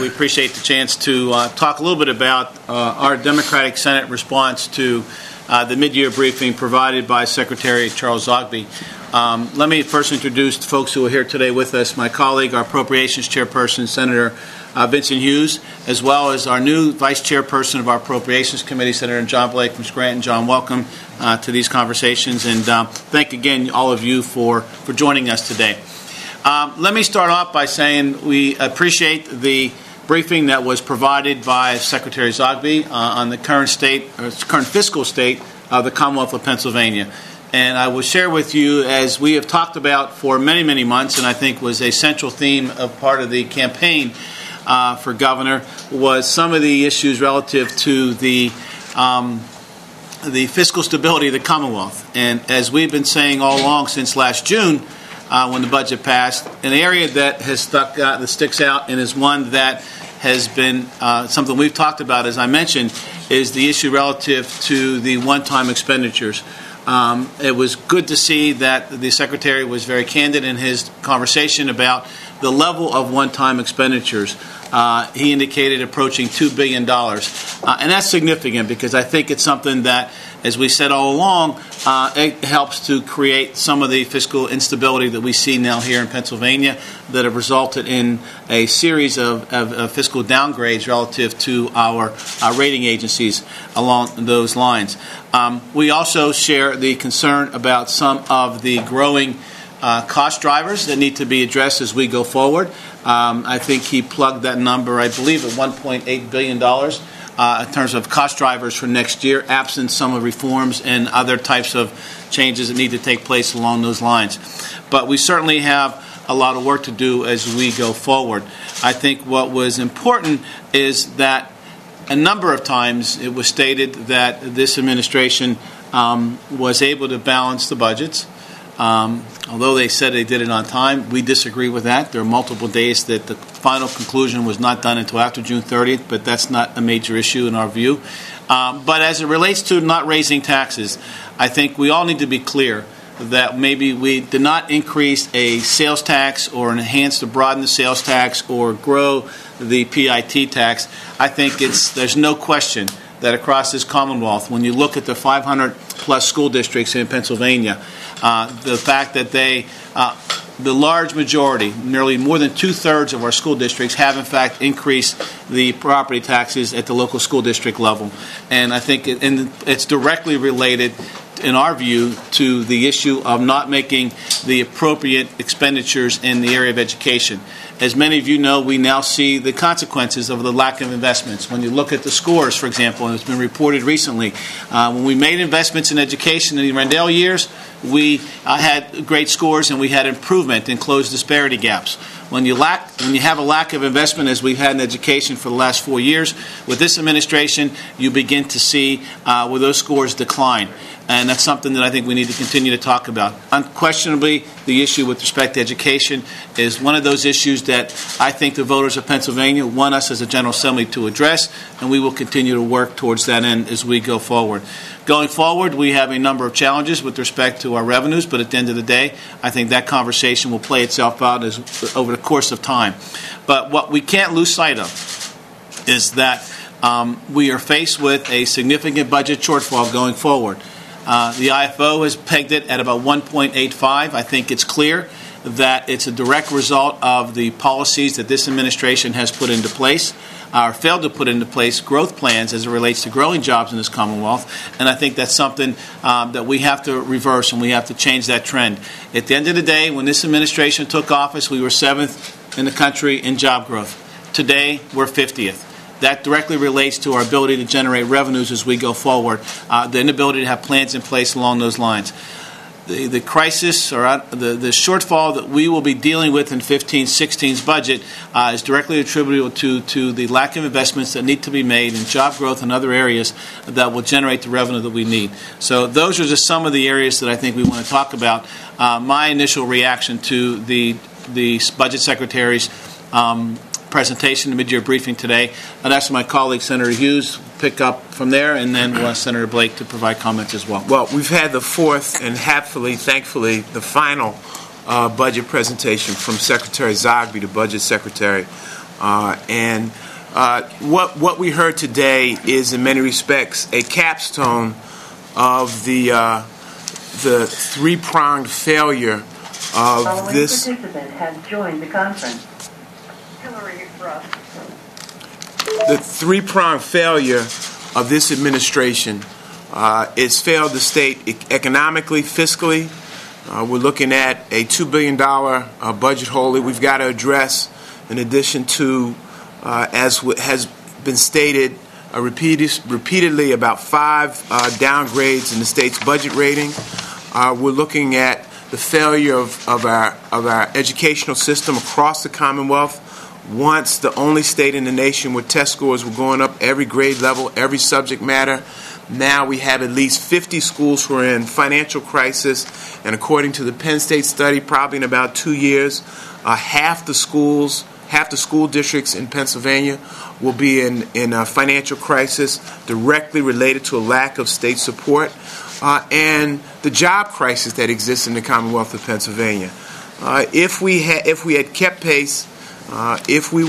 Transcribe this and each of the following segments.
We appreciate the chance to talk a little bit about our Democratic Senate response to the mid-year briefing provided by Secretary Charles Zogby. Let me first introduce the folks who are here today with us. My colleague, our Appropriations Chairperson, Senator Vincent Hughes, as well as our new Vice Chairperson of our Appropriations Committee, Senator John Blake from Scranton. John, welcome to these conversations, and thank again all of you for joining us today. Let me start off by saying we appreciate the briefing that was provided by Secretary Zogby on the current fiscal state of the Commonwealth of Pennsylvania. And I will share with you, as we have talked about for many, many months, and I think was a central theme of part of the campaign for governor, was some of the issues relative to the fiscal stability of the Commonwealth. And as we've been saying all along since last June, when the budget passed, an area that has that sticks out and is one that has been something we've talked about, as I mentioned, is the issue relative to the one-time expenditures. It was good to see that the Secretary was very candid in his conversation about the level of one-time expenditures. He indicated approaching $2 billion. And that's significant because I think it's something that, as we said all along, it helps to create some of the fiscal instability that we see now here in Pennsylvania that have resulted in a series of fiscal downgrades relative to our rating agencies along those lines. We also share the concern about some of the growing cost drivers that need to be addressed as we go forward. I think he plugged that number, I believe, at $1.8 billion in terms of cost drivers for next year, absent some of reforms and other types of changes that need to take place along those lines. But we certainly have a lot of work to do as we go forward. I think what was important is that a number of times it was stated that this administration was able to balance the budgets. Although they said they did it on time, we disagree with that. There are multiple days that the final conclusion was not done until after June 30th, but that's not a major issue in our view. But as it relates to not raising taxes, I think we all need to be clear that maybe we did not increase a sales tax or enhance or broaden the sales tax or grow the PIT tax. I think there's no question that across this Commonwealth, when you look at the 500-plus school districts in Pennsylvania, the fact that the large majority, nearly more than two-thirds of our school districts have, in fact, increased the property taxes at the local school district level. And I think it's directly related, in our view, to the issue of not making the appropriate expenditures in the area of education. As many of you know, we now see the consequences of the lack of investments. When you look at the scores, for example, and it's been reported recently, when we made investments in education in the Rendell years, we had great scores and we had improvement and closed disparity gaps. When you have a lack of investment, as we've had in education for the last 4 years, with this administration, you begin to see where those scores decline. And that's something that I think we need to continue to talk about. Unquestionably, the issue with respect to education is one of those issues that I think the voters of Pennsylvania want us as a General Assembly to address, and we will continue to work towards that end as we go forward. Going forward, we have a number of challenges with respect to our revenues, but at the end of the day, I think that conversation will play itself out over the course of time. But what we can't lose sight of is that we are faced with a significant budget shortfall going forward. The IFO has pegged it at about 1.85. I think it's clear that it's a direct result of the policies that this administration has put into place, or failed to put into place, growth plans as it relates to growing jobs in this Commonwealth. And I think that's something that we have to reverse, and we have to change that trend. At the end of the day, when this administration took office, we were 7th in the country in job growth. Today, we're 50th. That directly relates to our ability to generate revenues as we go forward, the inability to have plans in place along those lines. The crisis or the shortfall that we will be dealing with in 15-16's budget is directly attributable to the lack of investments that need to be made in job growth and other areas that will generate the revenue that we need. So those are just some of the areas that I think we want to talk about. My initial reaction to the Budget Secretary's presentation, the mid-year briefing today. I'd ask my colleague, Senator Hughes, pick up from there, and then we'll ask Senator Blake to provide comments as well. Well, we've had the fourth and thankfully, the final budget presentation from Secretary Zogby, the Budget Secretary. What we heard today is, in many respects, a capstone of the three-pronged failure of this. Participant has joined the conference. Hillary Ruff. The three-pronged failure of this administration. It's failed the state economically, fiscally. We're looking at a $2 billion budget hole that we've got to address, in addition to, as has been stated repeatedly, about 5 downgrades in the state's budget rating. We're looking at the failure of our educational system across the Commonwealth. Once the only state in the nation where test scores were going up every grade level, every subject matter. Now we have at least 50 schools who are in financial crisis, and according to the Penn State study, probably in about 2 years, half the school districts in Pennsylvania will be in a financial crisis directly related to a lack of state support, and the job crisis that exists in the Commonwealth of Pennsylvania. If we had kept pace at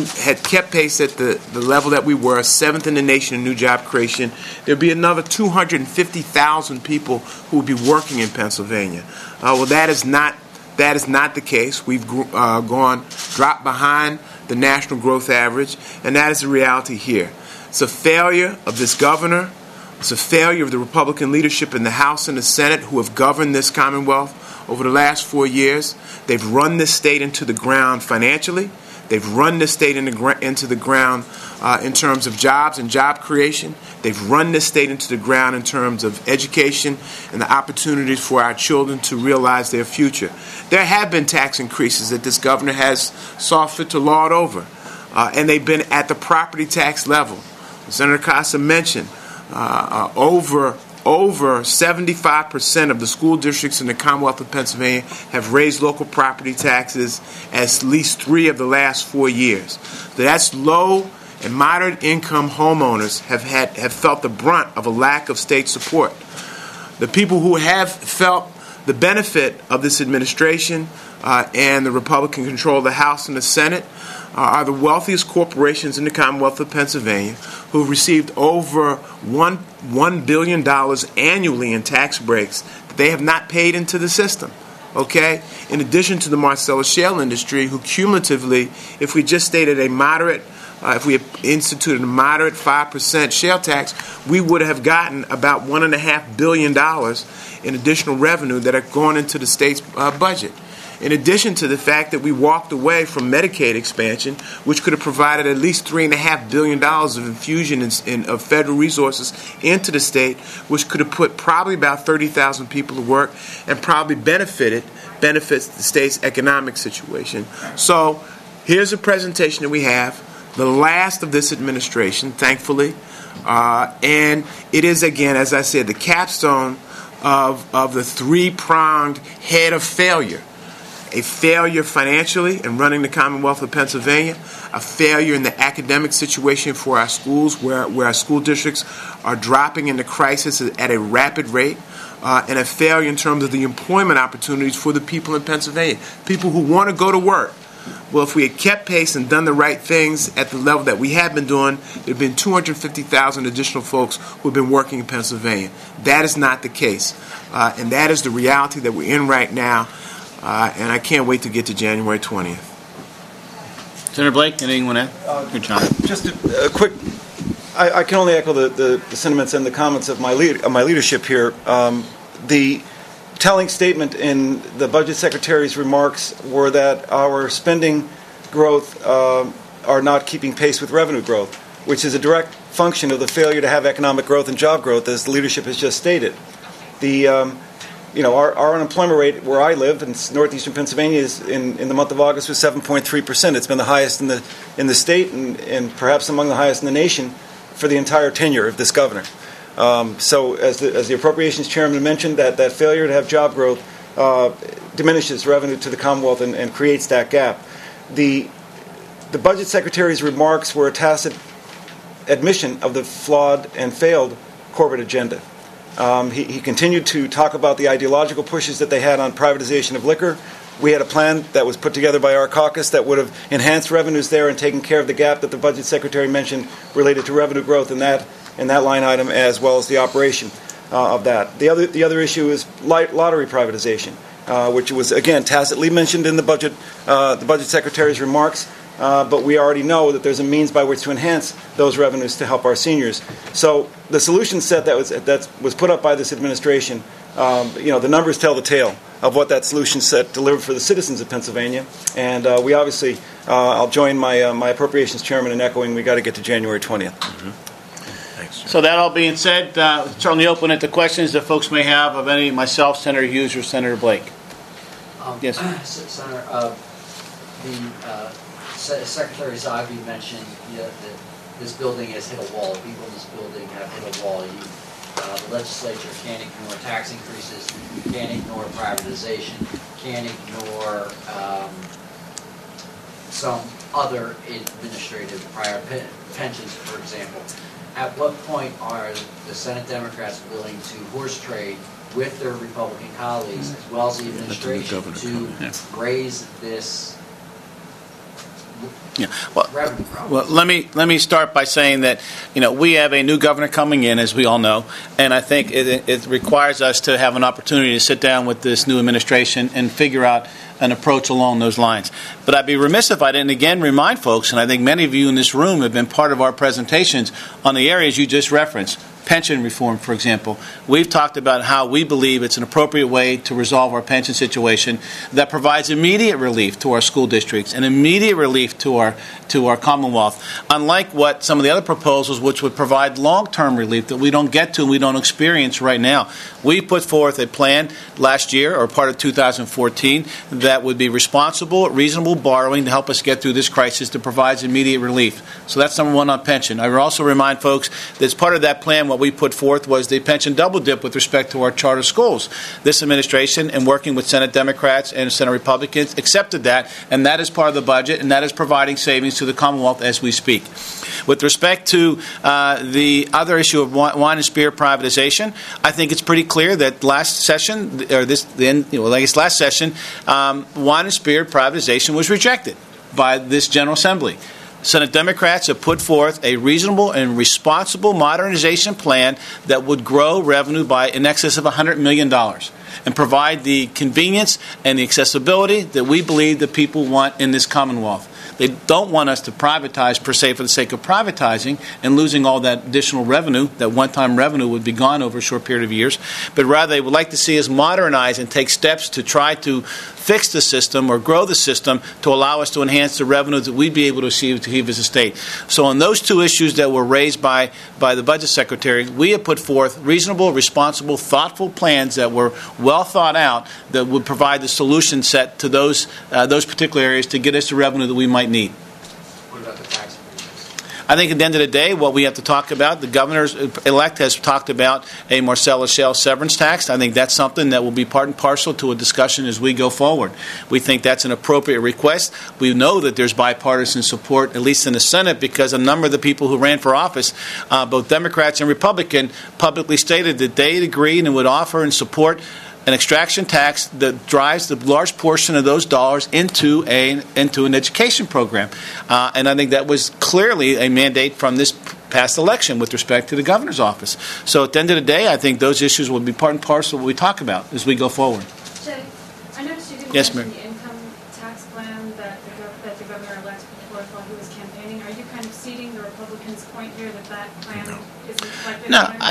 the level that we were, 7th in the nation in new job creation, there'd be another 250,000 people who would be working in Pennsylvania. Well, that is not the case. We've dropped behind the national growth average, and that is the reality here. It's a failure of this governor. It's a failure of the Republican leadership in the House and the Senate who have governed this Commonwealth over the last 4 years. They've run this state into the ground financially. They've run this state into the ground in terms of jobs and job creation. They've run this state into the ground in terms of education and the opportunities for our children to realize their future. There have been tax increases that this governor has saw fit to lord over, and they've been at the property tax level. Senator Costa mentioned over 75% of the school districts in the Commonwealth of Pennsylvania have raised local property taxes at least 3 of the last 4 years. So that's low and moderate income homeowners have felt the brunt of a lack of state support. The people who have felt the benefit of this administration and the Republican control of the House and the Senate are the wealthiest corporations in the Commonwealth of Pennsylvania who have received over $1 billion annually in tax breaks that they have not paid into the system. Okay? In addition to the Marcellus Shale industry, who cumulatively, if we just stated if we instituted a moderate 5% shale tax, we would have gotten about $1.5 billion in additional revenue that are going into the state's budget. In addition to the fact that we walked away from Medicaid expansion, which could have provided at least $3.5 billion of infusion of federal resources into the state, which could have put probably about 30,000 people to work and probably benefits the state's economic situation. So here's a presentation that we have, the last of this administration, thankfully, and it is, again, as I said, the capstone of the three-pronged head of failure. A failure financially in running the Commonwealth of Pennsylvania, a failure in the academic situation for our schools where our school districts are dropping into crisis at a rapid rate, and a failure in terms of the employment opportunities for the people in Pennsylvania, people who want to go to work. Well, if we had kept pace and done the right things at the level that we have been doing, there have been 250,000 additional folks who have been working in Pennsylvania. That is not the case, and that is the reality that we're in right now. And I can't wait to get to January 20th. Senator Blake, anything you want to add? Good, John. Just a quick. I can only echo the sentiments and the comments of my leadership here. The telling statement in the budget secretary's remarks were that our spending growth are not keeping pace with revenue growth, which is a direct function of the failure to have economic growth and job growth, as the leadership has just stated. Our unemployment rate where I live in northeastern Pennsylvania is in the month of August was 7.3%. It's been the highest in the state and perhaps among the highest in the nation for the entire tenure of this governor. So as the appropriations chairman mentioned, that failure to have job growth diminishes revenue to the Commonwealth and creates that gap. The budget secretary's remarks were a tacit admission of the flawed and failed corporate agenda. He continued to talk about the ideological pushes that they had on privatization of liquor, We had a plan that was put together by our caucus that would have enhanced revenues there and taken care of the gap that the budget secretary mentioned related to revenue growth in that line item, as well as the operation of that. The other issue is lottery privatization, which was again tacitly mentioned in the budget secretary's remarks. But we already know that there's a means by which to enhance those revenues to help our seniors. So the solution set that was put up by this administration, the numbers tell the tale of what that solution set delivered for the citizens of Pennsylvania. And we obviously, I'll join my appropriations chairman in echoing we got to get to January 20th. Mm-hmm. Thanks, So that all being said, certainly open it to questions that folks may have of any myself, Senator Hughes, or Senator Blake. Yes. Senator, Secretary Zogby mentioned that this building has hit a wall. People in this building have hit a wall. The legislature can't ignore tax increases, can't ignore privatization, can't ignore some other administrative prior pensions, for example. At what point are the Senate Democrats willing to horse trade with their Republican colleagues, as well as the administration, to raise this revenue problem? Well, let me start by saying that we have a new governor coming in, as we all know, and I think it requires us to have an opportunity to sit down with this new administration and figure out an approach along those lines. But I'd be remiss if I didn't again remind folks, and I think many of you in this room have been part of our presentations on the areas you just referenced. Pension reform, for example. We've talked about how we believe it's an appropriate way to resolve our pension situation that provides immediate relief to our school districts and immediate relief to our Commonwealth, unlike what some of the other proposals which would provide long-term relief that we don't get to and we don't experience right now. We put forth a plan last year, or part of 2014, that would be responsible, reasonable borrowing to help us get through this crisis that provides immediate relief. So that's number one on pension. I would also remind folks that as part of that plan, what we put forth was the pension double dip with respect to our charter schools. This administration, in working with Senate Democrats and Senate Republicans, accepted that, and that is part of the budget, and that is providing savings to the Commonwealth as we speak. With respect to the other issue of wine and spirit privatization, I think it's pretty clear that last session, last session, wine and spirit privatization was rejected by this General Assembly. Senate Democrats have put forth a reasonable and responsible modernization plan that would grow revenue by in excess of $100 million and provide the convenience and the accessibility that we believe that people want in this Commonwealth. They don't want us to privatize per se for the sake of privatizing and losing all that additional revenue. That one-time revenue would be gone over a short period of years. But rather, they would like to see us modernize and take steps to try to fix the system or grow the system to allow us to enhance the revenue that we'd be able to achieve as a state. So on those two issues that were raised by the Budget Secretary, we have put forth reasonable, responsible, thoughtful plans that were well thought out that would provide the solution set to those particular areas to get us the revenue that we might need. What about the tax increases? I think at the end of the day, what we have to talk about, the governor-elect has talked about a Marcellus Shale severance tax. I think that's something that will be part and parcel to a discussion as we go forward. We think that's an appropriate request. We know that there's bipartisan support, at least in the Senate, because a number of the people who ran for office, both Democrats and Republican, publicly stated that they agreed and would offer and support an extraction tax that drives the large portion of those dollars into an education program. And I think that was clearly a mandate from this past election with respect to the governor's office. So at the end of the day, I think those issues will be part and parcel of what we talk about as we go forward. Jay, I noticed you didn't Yes, mention ma'am. the income tax plan that the governor-elect put forth while he was campaigning. Are you kind of ceding the Republicans' point here that plan isn't reflected?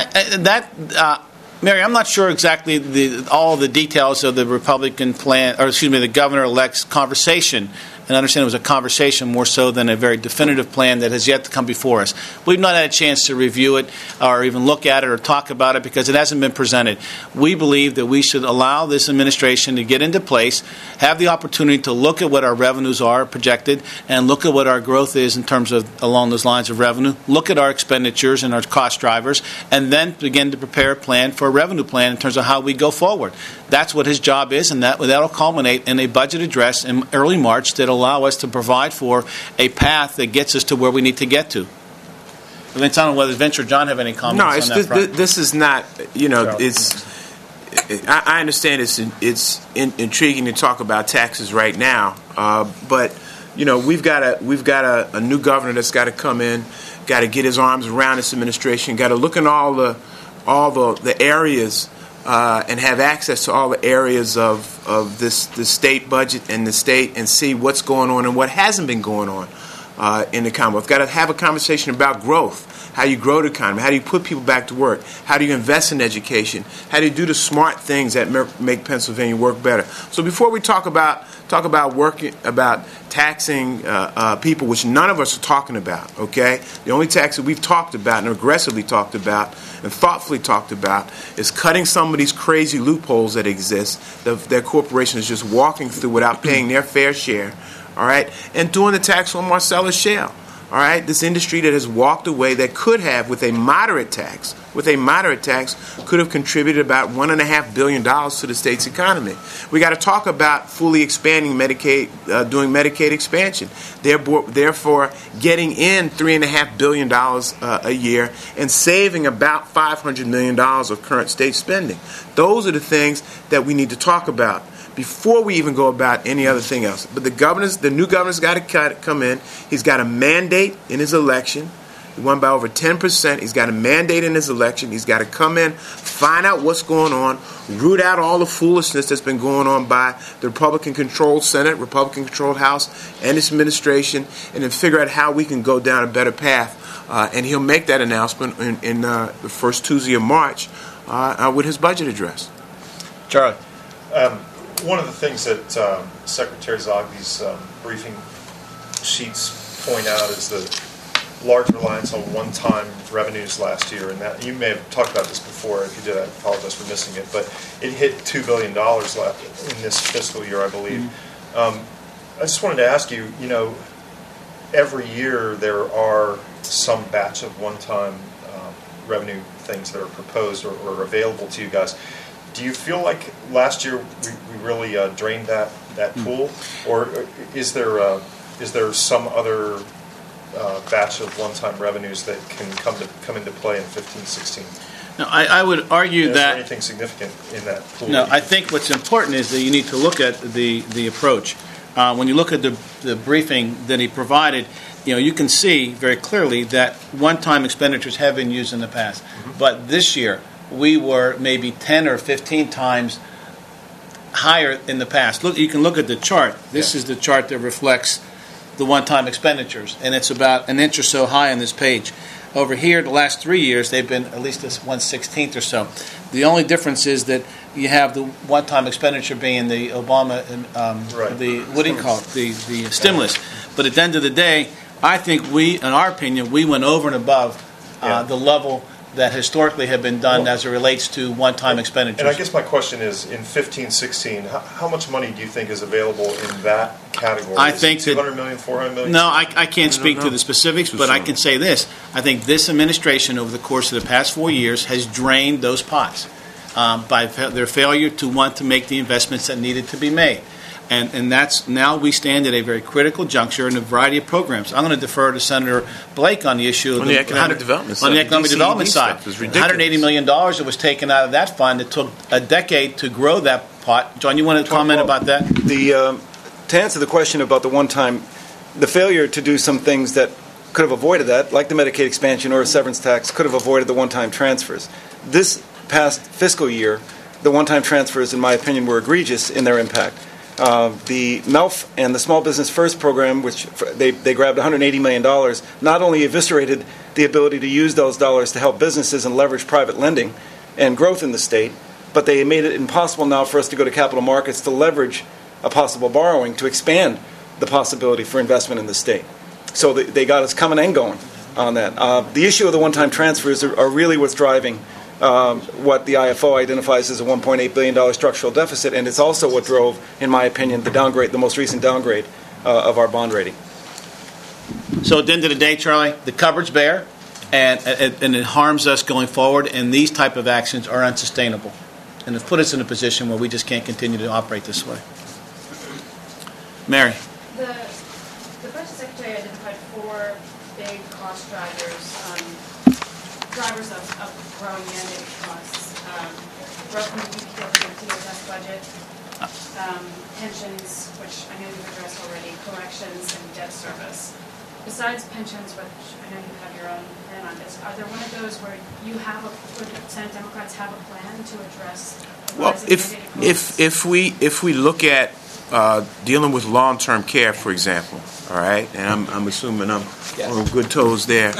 No, Mary, I'm not sure exactly all the details of the Republican plan, or excuse me, the governor-elect's conversation. And I understand it was a conversation more so than a very definitive plan that has yet to come before us. We've not had a chance to review it or even look at it or talk about it because it hasn't been presented. We believe that we should allow this administration to get into place, have the opportunity to look at what our revenues are projected, and look at what our growth is in terms of along those lines of revenue, look at our expenditures and our cost drivers, and then begin to prepare a plan for a revenue plan in terms of how we go forward. That's what his job is, and that'll culminate in a budget address in early March that'll allow us to provide for a path that gets us to where we need to get to. I don't know whether Vince or John have any comments on that front. This is not, I understand it's intriguing to talk about taxes right now, but we've got a new governor that's got to come in, got to get his arms around this administration, got to look in all the areas and have access to all the areas of this state budget and the state and see what's going on and what hasn't been going on in the Commonwealth. Got to have a conversation about growth. How do you grow the economy? How do you put people back to work? How do you invest in education? How do you do the smart things that make Pennsylvania work better? So before we talk about taxing people, which none of us are talking about, okay? The only tax that we've talked about and aggressively talked about and thoughtfully talked about is cutting some of these crazy loopholes that exist that corporations just walking through without paying their fair share, all right? And doing the tax on Marcellus Shale. All right, this industry that has walked away that could have, with a moderate tax, could have contributed about $1.5 billion to the state's economy. We got to talk about fully expanding Medicaid, doing Medicaid expansion, therefore getting in $3.5 billion a year and saving about $500 million of current state spending. Those are the things that we need to talk about before we even go about any other thing else. But the new governor's got to come in. He's got a mandate in his election. He won by over 10%. He's got a mandate in his election. He's got to come in, find out what's going on, root out all the foolishness that's been going on by the Republican-controlled Senate, Republican-controlled House, and this administration, and then figure out how we can go down a better path. And he'll make that announcement in the first Tuesday of March with his budget address. Charlie. One of the things that Secretary Zogby's briefing sheets point out is the large reliance on one-time revenues last year, and that you may have talked about this before. If you did, I apologize for missing it, but it hit $2 billion in this fiscal year, I believe. I just wanted to ask you, every year there are some batch of one-time revenue things that are proposed or available to you guys. Do you feel like last year we really drained that pool, or is there some other batch of one-time revenues that can come into play in 15-16? No, I would argue is that. there anything significant in that pool? No, I think what's important is that you need to look at the approach. When you look at the briefing that he provided, you can see very clearly that one-time expenditures have been used in the past, but this year we were maybe 10 or 15 times higher in the past. Look, you can look at the chart. This is the chart that reflects the one-time expenditures, and it's about an inch or so high on this page. Over here, the last 3 years, they've been at least 1/16 or so. The only difference is that you have the one-time expenditure being the Obama, the stimulus. But at the end of the day, I think in our opinion, we went over and above the level that historically have been done as it relates to one-time expenditures. And I guess my question is, in 15-16, how much money do you think is available in that category? I think $200 million, $400 million? No, I can't speak to the specifics, but I can say this. I think this administration, over the course of the past 4 years, has drained those pots by their failure to want to make the investments that needed to be made. And that's now we stand at a very critical juncture in a variety of programs. I'm going to defer to Senator Blake on the issue of the economic development side. On the economic development side, $180 million that was taken out of that fund. It took a decade to grow that pot. John, you want to comment about that? To answer the question about the one-time, the failure to do some things that could have avoided that, like the Medicaid expansion or a severance tax, could have avoided the one-time transfers. This past fiscal year, the one-time transfers, in my opinion, were egregious in their impact. The MELF and the Small Business First program, which they grabbed $180 million, not only eviscerated the ability to use those dollars to help businesses and leverage private lending and growth in the state, but they made it impossible now for us to go to capital markets to leverage a possible borrowing to expand the possibility for investment in the state. So they got us coming and going on that. The issue of the one-time transfers are really what's driving what the IFO identifies as a $1.8 billion structural deficit, and it's also what drove, in my opinion, the most recent downgrade of our bond rating. So at the end of the day, Charlie, the cupboard's bare, and it harms us going forward, and these type of actions are unsustainable. And it's put us in a position where we just can't continue to operate this way. Mary. The Budget Secretary identified 4 big cost drivers of growing mandate costs. growth in the DHS budget, pensions, which I know you've addressed already, corrections, and debt service. Besides pensions, which I know you have your own plan on this, are there one of those where you have would Senate Democrats have a plan to address? Well, if we look at dealing with long-term care, for example, all right, and I'm assuming I'm on good toes there.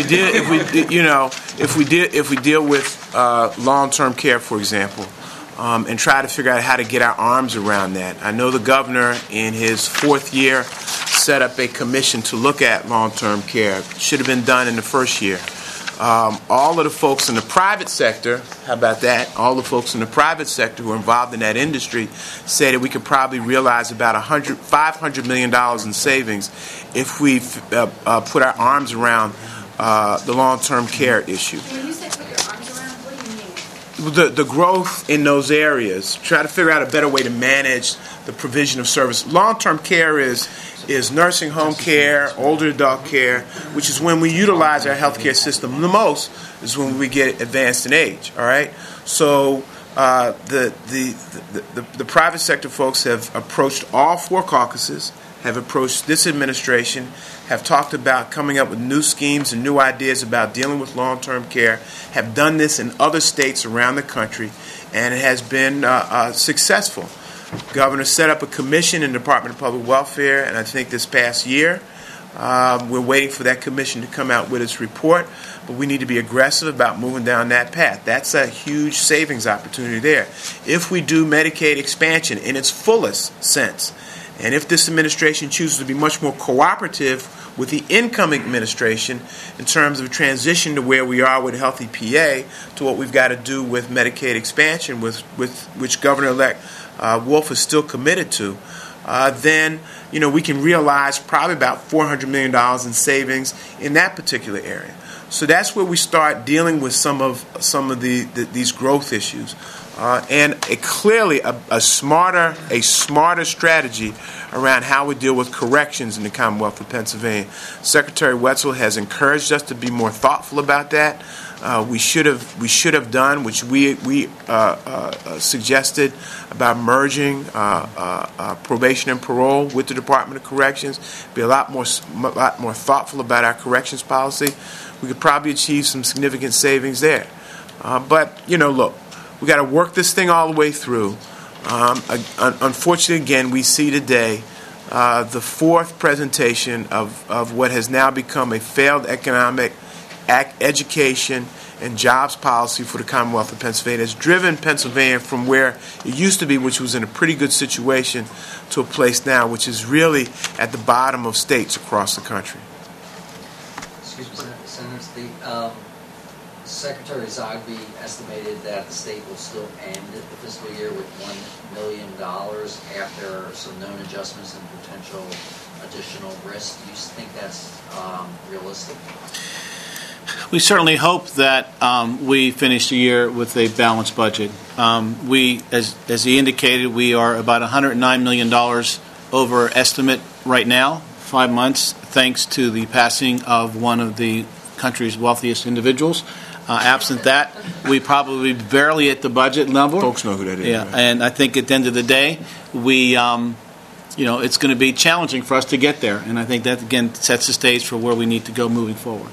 If we deal with long-term care, for example, and try to figure out how to get our arms around that. I know the governor in his 4th year set up a commission to look at long-term care. Should have been done in the first year. All of the folks in the private sector, how about that? All the folks in the private sector who are involved in that industry say that we could probably realize about $500 million in savings if we put our arms around the long-term care issue. When you say put your arms around, what do you mean? The growth in those areas, try to figure out a better way to manage the provision of service. Long-term care is nursing home care, older adult care, which is when we utilize our healthcare system the most, is when we get advanced in age, all right? So the private sector folks have approached all 4 caucuses, have approached this administration, have talked about coming up with new schemes and new ideas about dealing with long-term care, have done this in other states around the country, and it has been successful. Governor set up a commission in the Department of Public Welfare, and I think this past year, we're waiting for that commission to come out with its report, but we need to be aggressive about moving down that path. That's a huge savings opportunity there. If we do Medicaid expansion in its fullest sense, and if this administration chooses to be much more cooperative with the incoming administration in terms of transition to where we are with Healthy PA to what we've got to do with Medicaid expansion, with which Governor-elect Wolf is still committed to, then we can realize probably about $400 million in savings in that particular area. So that's where we start dealing with some of these growth issues, and clearly a smarter strategy around how we deal with corrections in the Commonwealth of Pennsylvania. Secretary Wetzel has encouraged us to be more thoughtful about that. We should have done, which we suggested, about merging probation and parole with the Department of Corrections. Be a lot more thoughtful about our corrections policy. We could probably achieve some significant savings there. But look, we got to work this thing all the way through. Unfortunately, again, we see today the 4th presentation of what has now become a failed economic education and jobs policy for the Commonwealth of Pennsylvania. It's driven Pennsylvania from where it used to be, which was in a pretty good situation, to a place now which is really at the bottom of states across the country. Excuse me, Senator, Secretary Zogby estimated that the state will still end the fiscal year with $1 million after some known adjustments and potential additional risk. Do you think that's realistic? We certainly hope that we finish the year with a balanced budget. We, as he indicated, we are about $109 million over estimate right now, 5 months, thanks to the passing of one of the country's wealthiest individuals. Absent that, we probably barely at the budget level. Folks know who that is. Yeah, right? And I think at the end of the day, we, it's going to be challenging for us to get there. And I think that, again, sets the stage for where we need to go moving forward.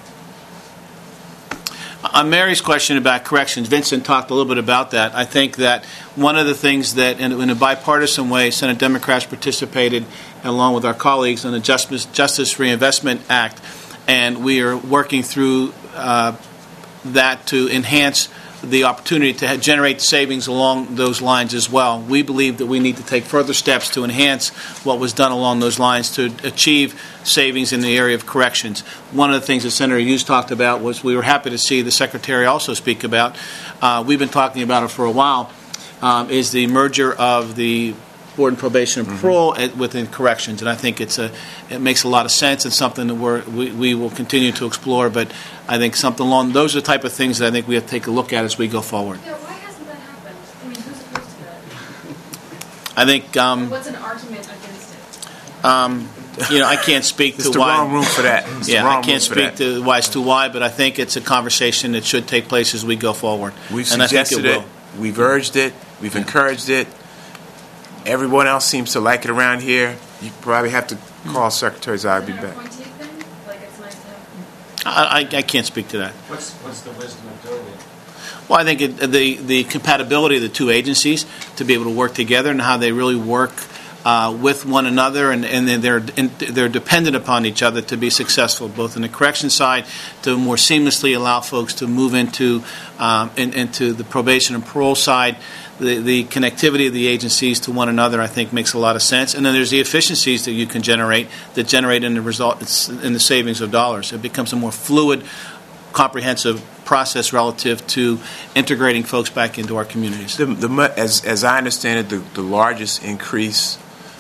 On Mary's question about corrections, Vincent talked a little bit about that. I think that one of the things that, in a bipartisan way, Senate Democrats participated, along with our colleagues, on the Justice Reinvestment Act, and we are working through that to enhance the opportunity to generate savings along those lines as well. We believe that we need to take further steps to enhance what was done along those lines to achieve savings in the area of corrections. One of the things that Senator Hughes talked about was we were happy to see the Secretary also speak about. We've been talking about it for a while, is the merger of the Board of Probation and Parole within corrections, and I think it makes a lot of sense and something that we will continue to explore. But I think something along those are the type of things that I think we have to take a look at as we go forward. Yeah, why hasn't that happened? I mean, who's opposed to that? I think. What's an argument against it? I can't speak to why. It's the wrong room for that. I can't speak to why, but I think it's a conversation that should take place as we go forward. We've and suggested I think it will. We've urged it. We've encouraged it. Everyone else seems to like it around here. You probably have to call Secretary Zogby back. Appointee thing? Like it's nice to have. I can't speak to that. What's the wisdom of doing it? Well, I think the compatibility of the two agencies to be able to work together and how they really work with one another, and they're dependent upon each other to be successful, both in the correction side to more seamlessly allow folks to move into the probation and parole side. The connectivity of the agencies to one another, I think, makes a lot of sense. And then there's the efficiencies that you can generate in the result in the savings of dollars. It becomes a more fluid, comprehensive process relative to integrating folks back into our communities. As I understand it, the largest increase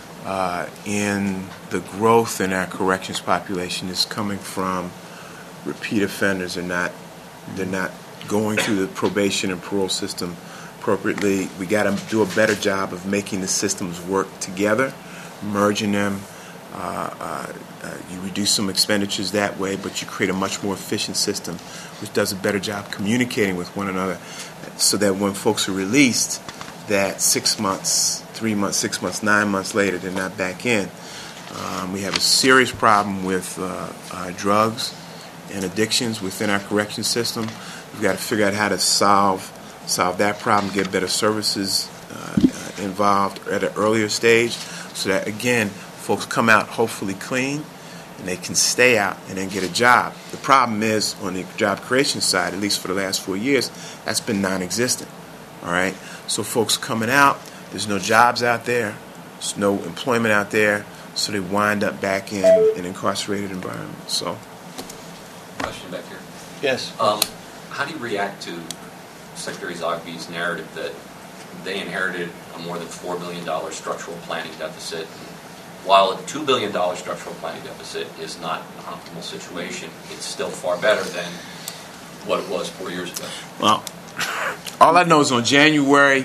in the growth in our corrections population is coming from repeat offenders. They're not going through the probation and parole system appropriately. We got to do a better job of making the systems work together, merging them. You reduce some expenditures that way, but you create a much more efficient system, which does a better job communicating with one another, so that when folks are released, that 6 months, 3 months, 6 months, 9 months later, they're not back in. We have a serious problem with drugs and addictions within our correction system. We've got to figure out how to solve that problem, get better services involved at an earlier stage, so that, again, folks come out hopefully clean and they can stay out and then get a job. The problem is, on the job creation side, at least for the last 4 years, that's been non-existent. All right? So folks coming out, there's no jobs out there, there's no employment out there, so they wind up back in an incarcerated environment. So, question back here. Yes. How do you react to Secretary Zogby's narrative that they inherited a more than $4 billion structural planning deficit? While a $2 billion structural planning deficit is not an optimal situation, it's still far better than what it was 4 years ago. well, all I know is on July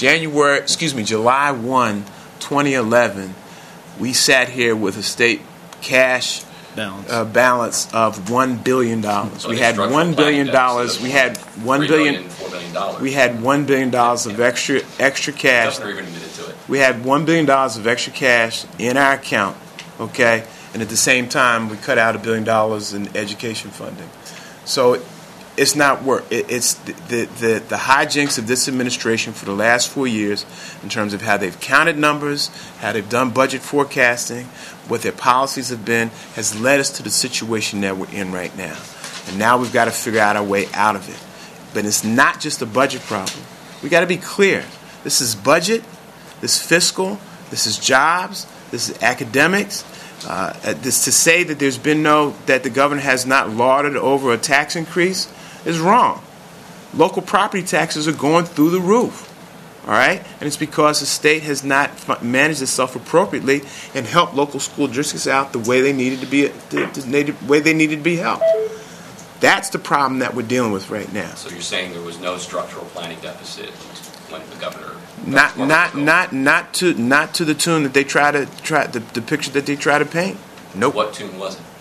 1, 2011, we sat here with a state cash balance of $1 billion. So We had $1 billion. We had $1 billion. $4 billion. We had $1 billion of extra cash. Governor even admitted to it. We had $1 billion of extra cash in our account, okay? And at the same time, we cut out $1 billion in education funding. So it's not work. It's the hijinks of this administration for the last 4 years in terms of how they've counted numbers, how they've done budget forecasting, what their policies have been, has led us to the situation that we're in right now. And now we've got to figure out our way out of it. But it's not just a budget problem. We got to be clear. This is budget, this is fiscal, this is jobs, this is academics. This to say that that the governor has not lauded over a tax increase is wrong. Local property taxes are going through the roof. All right? And it's because the state has not managed itself appropriately and helped local school districts out the way they needed to be, the way they needed to be helped. That's the problem that we're dealing with right now. So you're saying there was no structural planning deficit when the governor... Not to the tune that they the picture that they try to paint. Nope. What tune was it?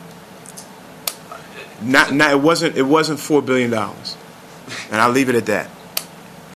It wasn't $4 billion. And I'll leave it at that.